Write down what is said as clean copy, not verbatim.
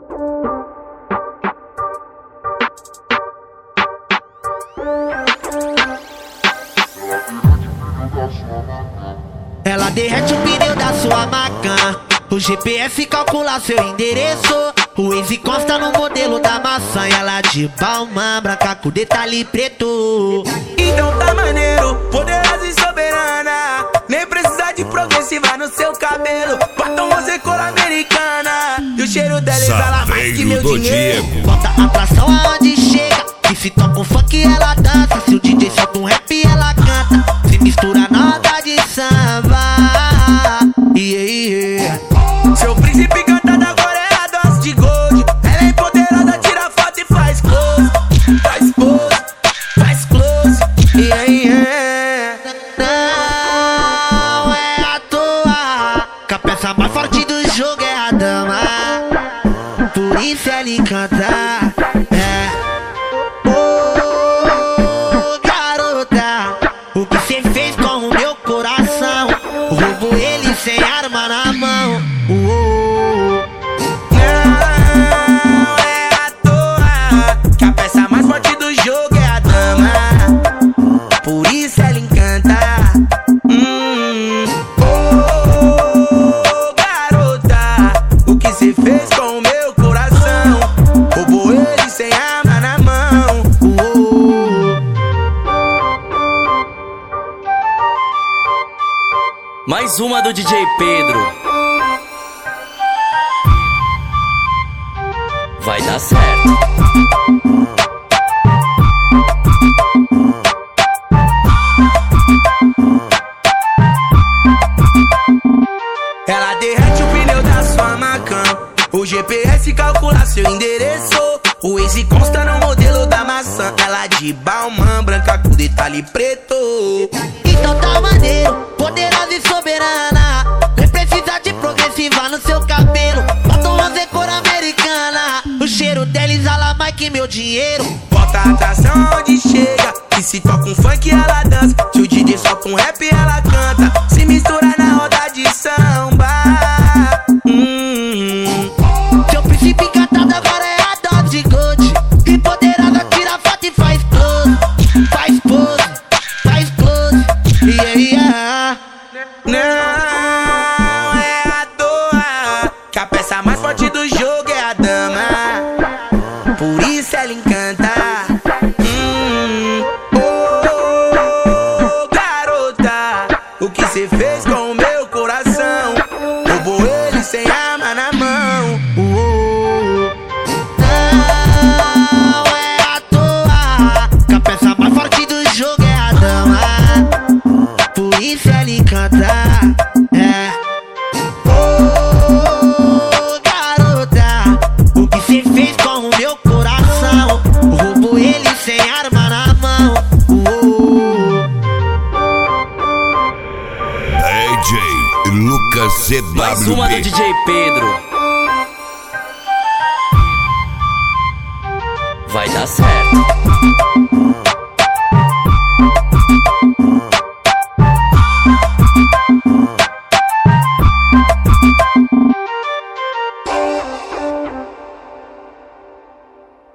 Ela derrete o pneu da sua Macan. O GPS calcula seu endereço. O Waze consta no modelo da maçã. E ela de palma branca com detalhe preto. Então tá maneiro, poderosa e soberana. Nem precisa de progressiva no seu cabelo. Batom rosa cor americana. E o cheiro dela exala mais que meu dinheiro. Bota atração aonde chega. E se toca um funk ela dança. Se o DJ solta um rap ela canta. Se mistura na roda de samba. Seu príncipe cantado agora é a dose de gold. Ela é empoderada, tira foto e faz close. Faz pose, faz close. Não é à toa que a peça mais forte do jogo é a dama. Por isso ela encanta. Ô garota, o que cê fez com o meu coração? Roubou ele sem arma na mão. Não é à toa que a peça mais forte do jogo é a dama. Por isso ela encanta. Ô garota, o que cê fez com o meu coração? Roubou ele sem arma na mão. Mais uma do DJ Pedro. Vai dar certo. Ela derrete o pneu da sua Macan. O GPS calcula seu endereço. O Waze consta no modelo da maçã. Ela de balmã branca com detalhe preto. Então tá maneiro, poderosa e soberana. Nem precisa de progressiva no seu cabelo. Batom rosa cor americana. O cheiro dela exala mais que meu dinheiro. Bota atração onde chega. E se toca um funk ela dança. Se o DJ solta um rap ela canta. Se mistura na roda de samba. Seu príncipe encantado agora é a dose de gold. E poderosa tira foto e faz close. Faz pose, faz close. Não é à toa que a peça mais forte do jogo é a dama. Por isso ela encanta. Ô garota, o que cê fez com o meu coração? Roubou ele sem arma na mão. Não é à toa que a peça mais forte do jogo é a dama. Por isso ela encanta. Ô garota, o que cê fez com o meu coração? Roubou ele sem arma na mão. DJ Lucas CWB. Mais uma do DJ Pedro. Vai dar certo.